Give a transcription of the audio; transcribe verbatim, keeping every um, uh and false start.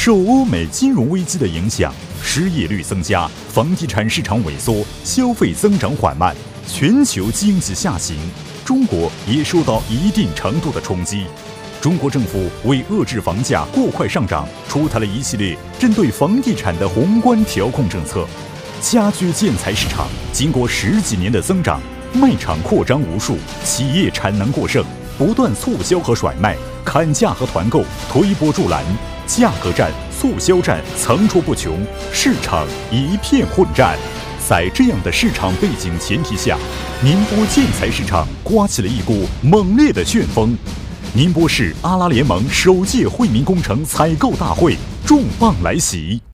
受欧美金融危机的影响，失业率增加，房地产市场萎缩，消费增长缓慢，全球经济下行，中国也受到一定程度的冲击。中国政府为遏制房价过快上涨，出台了一系列针对房地产的宏观调控政策。家居建材市场经过十几年的增长，卖场扩张无数，企业产能过剩，不断促销和甩卖，砍价和团购，推波助澜，价格战、促销战层出不穷，市场一片混战。在这样的市场背景前提下，宁波建材市场刮起了一股猛烈的旋风。宁波市阿拉联盟首届惠民工程采购大会重磅来袭。